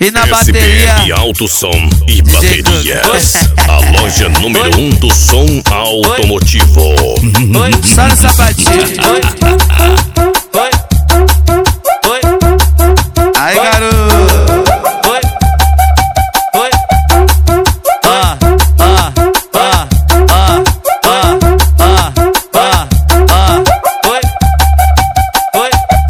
E na bateria SBR Alto Som e Baterias, a loja número 1 do som automotivo. Oi, só no sapatinho. Oi, oi, oi. Aí, garoto. Oi, oi. Oi,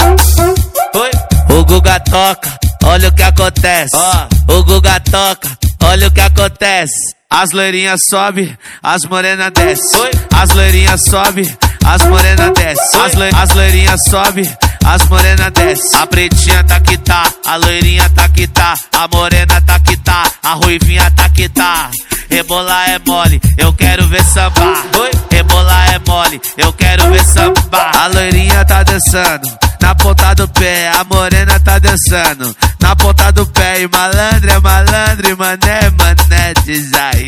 oi. O Guga toca, olha o que acontece. O Guga toca, olha o que acontece. As loirinhas sobe, as morenas desce. As loirinhas sobe, as morenas desce. As loirinhas sobe, as morenas desce. A pretinha tá que tá, a loirinha tá que tá, a morena tá que tá, a ruivinha tá que tá. Rebolar é mole, eu quero ver sambar. Rebolar é mole, eu quero ver sambar. A loirinha tá dançando na ponta do pé, a morena tá dançando na ponta do pé. E malandro é malandro, e mané, mané, diz aí.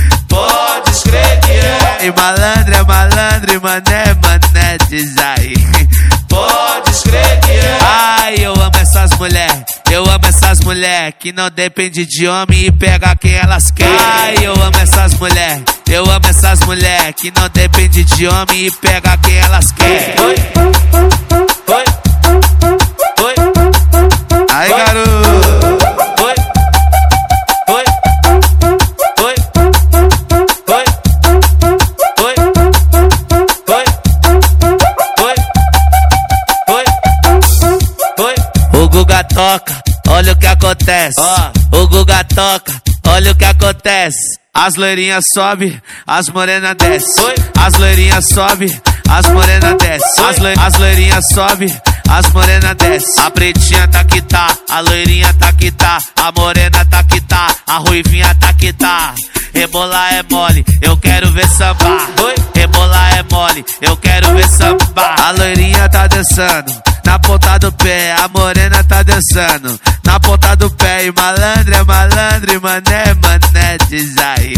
Pode crer que é. E malandro é malandro, e mané, mané, diz aí. Pode crer que é. Ai, eu amo essas mulher, eu amo essas mulher que não depende de homem e pega quem elas querem. Ai, eu amo essas mulher, eu amo essas mulher que não depende de homem e pega quem elas querem. Oi, oi, oi. Aí, garoto. Oi, oi, oi, oi, oi, oi, oi, oi, oi. O Guga toca, olha o que acontece. O Guga toca, olha o que acontece. As loirinhas sobe, as morenas desce. As loirinhas sobe, as morenas desce. As loirinhas sobe, as morenas desce. A pretinha tá que tá, a loirinha tá que tá, a morena tá que tá, a ruivinha tá que tá. Rebolar é mole, eu quero ver sambar. Rebolar é mole, eu quero ver sambar. A loirinha tá dançando na ponta do pé, a morena tá dançando na ponta do pé. E malandro é malandro, e mané, mané, diz aí.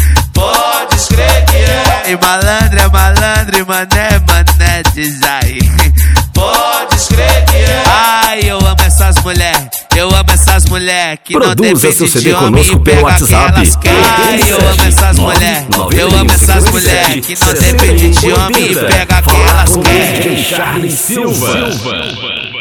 Pode crer que é. E malandro é malandro, e mané, mané, diz aí. Pode crer que é. Ai, eu amo essas mulher, eu amo essas mulher que não depende de homem e pega quem elas querem. Ai, eu amo essas mulher, eu amo essas mulher que não depende de homem e pega quem elas querem. Charles Silva.